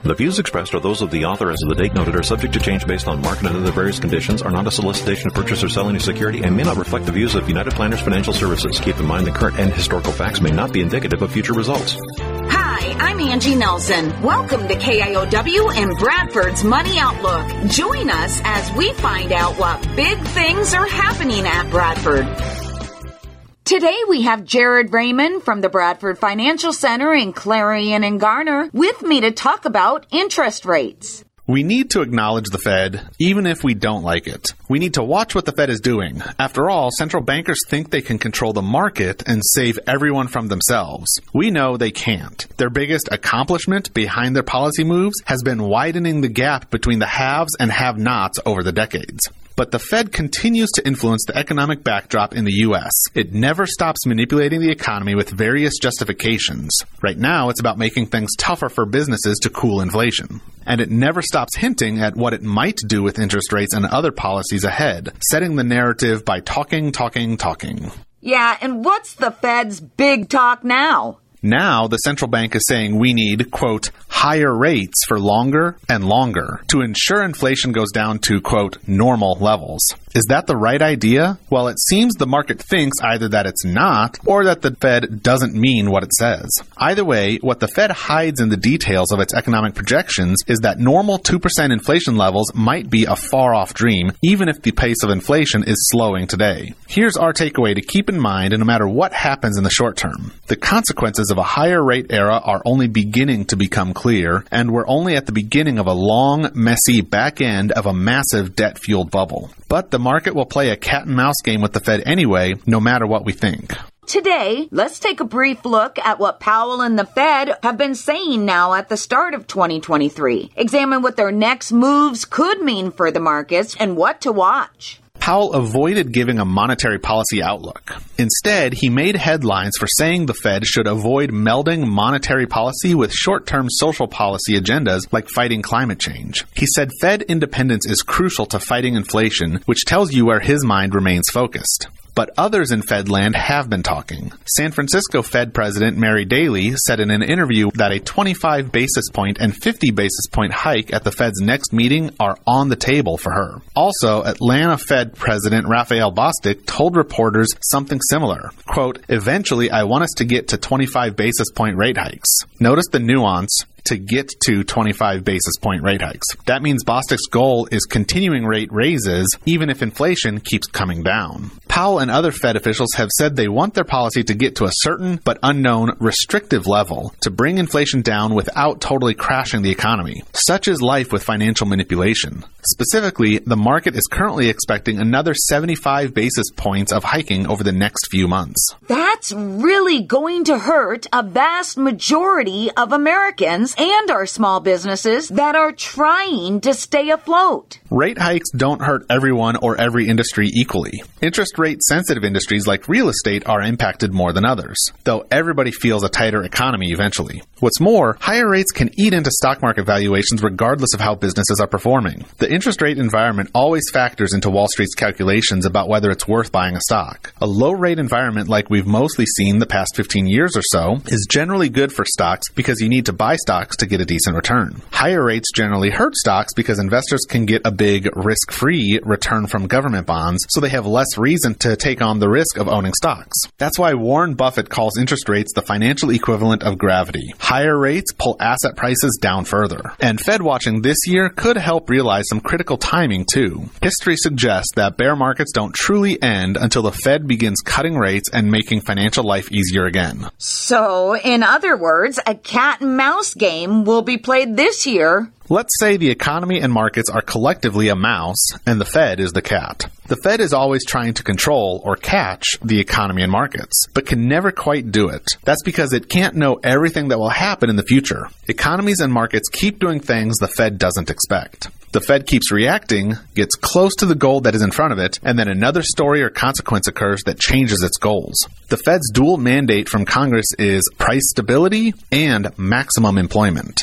The views expressed are those of the author as of the date noted, are subject to change based on market and other various conditions, are not a solicitation to purchase or sell any security, and may not reflect the views of United Planners Financial Services. Keep in mind that current and historical facts may not be indicative of future results. Hi, I'm Angie Nelson. Welcome to KIOW and Bradford's Money Outlook. Join us as we find out what big things are happening at Bradford. Today we have Jared Raymond from the Bradford Financial Center in Clarion and Garner with me to talk about interest rates. We need to acknowledge the Fed, even if we don't like it. We need to watch what the Fed is doing. After all, central bankers think they can control the market and save everyone from themselves. We know they can't. Their biggest accomplishment behind their policy moves has been widening the gap between the haves and have-nots over the decades. But the Fed continues to influence the economic backdrop in the U.S. It never stops manipulating the economy with various justifications. Right now, it's about making things tougher for businesses to cool inflation. And it never stops hinting at what it might do with interest rates and other policies ahead, setting the narrative by talking. Yeah, and what's the Fed's big talk now? Now, the central bank is saying we need, quote, higher rates for longer and longer to ensure inflation goes down to, quote, normal levels. Is that the right idea? Well, it seems the market thinks either that it's not or that the Fed doesn't mean what it says. Either way, what the Fed hides in the details of its economic projections is that normal 2% inflation levels might be a far-off dream, even if the pace of inflation is slowing today. Here's our takeaway to keep in mind, and no matter what happens in the short term. The consequences of a higher rate era are only beginning to become clear, and we're only at the beginning of a long, messy back end of a massive debt-fueled bubble. But the market will play a cat-and-mouse game with the Fed anyway, no matter what we think. Today, let's take a brief look at what Powell and the Fed have been saying now at the start of 2023. Examine what their next moves could mean for the markets and what to watch. Powell avoided giving a monetary policy outlook. Instead, he made headlines for saying the Fed should avoid melding monetary policy with short-term social policy agendas like fighting climate change. He said Fed independence is crucial to fighting inflation, which tells you where his mind remains focused. But others in Fedland have been talking. San Francisco Fed President Mary Daly said in an interview that a 25 basis point and 50 basis point hike at the Fed's next meeting are on the table for her. Also, Atlanta Fed President Raphael Bostic told reporters something similar. Quote, eventually I want us to get to 25 basis point rate hikes. Notice the nuance. To get to 25 basis point rate hikes. That means Bostic's goal is continuing rate raises even if inflation keeps coming down. Powell and other Fed officials have said they want their policy to get to a certain but unknown restrictive level to bring inflation down without totally crashing the economy. Such is life with financial manipulation. Specifically, the market is currently expecting another 75 basis points of hiking over the next few months. That's really going to hurt a vast majority of Americans and our small businesses that are trying to stay afloat. Rate hikes don't hurt everyone or every industry equally. Interest rate sensitive industries like real estate are impacted more than others, though everybody feels a tighter economy eventually. What's more, higher rates can eat into stock market valuations regardless of how businesses are performing. The interest rate environment always factors into Wall Street's calculations about whether it's worth buying a stock. A low rate environment like we've mostly seen the past 15 years or so is generally good for stocks because you need to buy stocks to get a decent return. Higher rates generally hurt stocks because investors can get a big risk-free return from government bonds, so they have less reason to take on the risk of owning stocks. That's why Warren Buffett calls interest rates the financial equivalent of gravity. Higher rates pull asset prices down further. And Fed watching this year could help realize some critical timing too. History suggests that bear markets don't truly end until the Fed begins cutting rates and making financial life easier again. So, in other words, a cat and mouse game will be played this year. Let's say the economy and markets are collectively a mouse and the Fed is the cat. The Fed is always trying to control or catch the economy and markets, but can never quite do it. That's because it can't know everything that will happen in the future. Economies and markets keep doing things the Fed doesn't expect. The Fed keeps reacting, gets close to the goal that is in front of it, and then another story or consequence occurs that changes its goals. The Fed's dual mandate from Congress is price stability and maximum employment.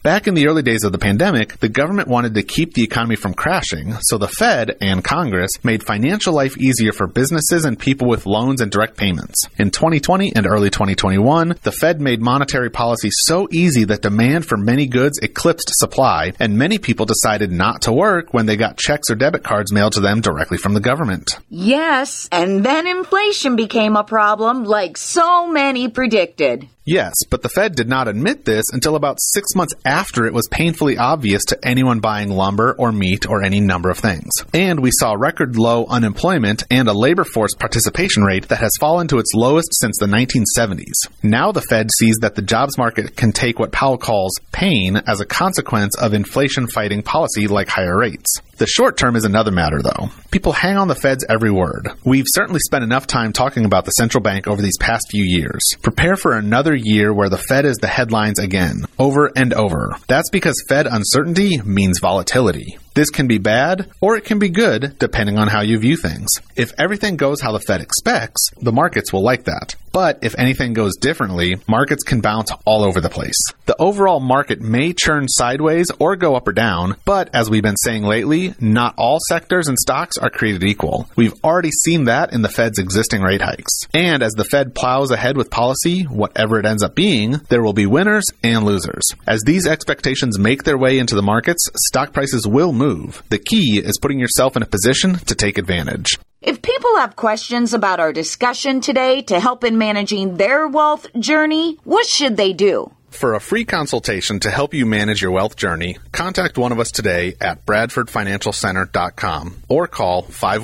Back in the early days of the pandemic, the government wanted to keep the economy from crashing, so the Fed and Congress made financial life easier for businesses and people with loans and direct payments. In 2020 and early 2021, the Fed made monetary policy so easy that demand for many goods eclipsed supply, and many people decided not to work when they got checks or debit cards mailed to them directly from the government. Yes, and then inflation became a problem like so many predicted. Yes, but the Fed did not admit this until about 6 months after it was painfully obvious to anyone buying lumber or meat or any number of things. And we saw record low unemployment and a labor force participation rate that has fallen to its lowest since the 1970s. Now the Fed sees that the jobs market can take what Powell calls pain as a consequence of inflation-fighting policy like higher rates. The short term is another matter, though. People hang on the Fed's every word. We've certainly spent enough time talking about the central bank over these past few years. Prepare for another year where the Fed is the headlines again, over and over. That's because Fed uncertainty means volatility. This can be bad, or it can be good, depending on how you view things. If everything goes how the Fed expects, the markets will like that. But if anything goes differently, markets can bounce all over the place. The overall market may churn sideways or go up or down, but as we've been saying lately, not all sectors and stocks are created equal. We've already seen that in the Fed's existing rate hikes. And as the Fed plows ahead with policy, whatever it ends up being, there will be winners and losers. As these expectations make their way into the markets, stock prices will move. The key is putting yourself in a position to take advantage. If people have questions about our discussion today to help in managing their wealth journey, what should they do? For a free consultation to help you manage your wealth journey, contact one of us today at bradfordfinancialcenter.com or call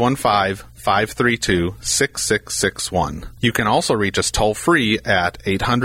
515-532-6661. You can also reach us toll-free at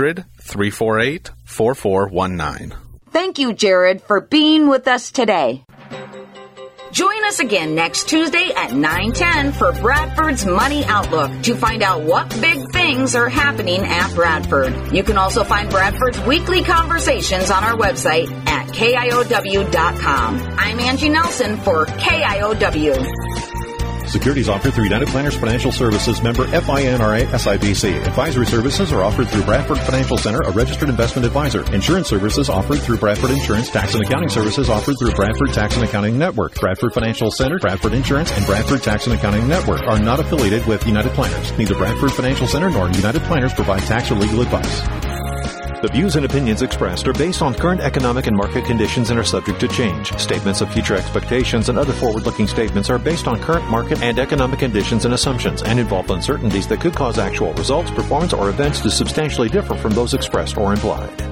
800-348-4419. Thank you, Jared, for being with us today. Join us again next Tuesday at 9:10 for Bradford's Money Outlook to find out what big things are happening at Bradford. You can also find Bradford's weekly conversations on our website at KIOW.com. I'm Angie Nelson for KIOW. Securities offered through United Planners Financial Services, member FINRA SIPC. Advisory services are offered through Bradford Financial Center, a registered investment advisor. Insurance services offered through Bradford Insurance. Tax and accounting services offered through Bradford Tax and Accounting Network. Bradford Financial Center, Bradford Insurance, and Bradford Tax and Accounting Network are not affiliated with United Planners. Neither Bradford Financial Center nor United Planners provide tax or legal advice. The views and opinions expressed are based on current economic and market conditions and are subject to change. Statements of future expectations and other forward-looking statements are based on current market and economic conditions and assumptions and involve uncertainties that could cause actual results, performance, or events to substantially differ from those expressed or implied.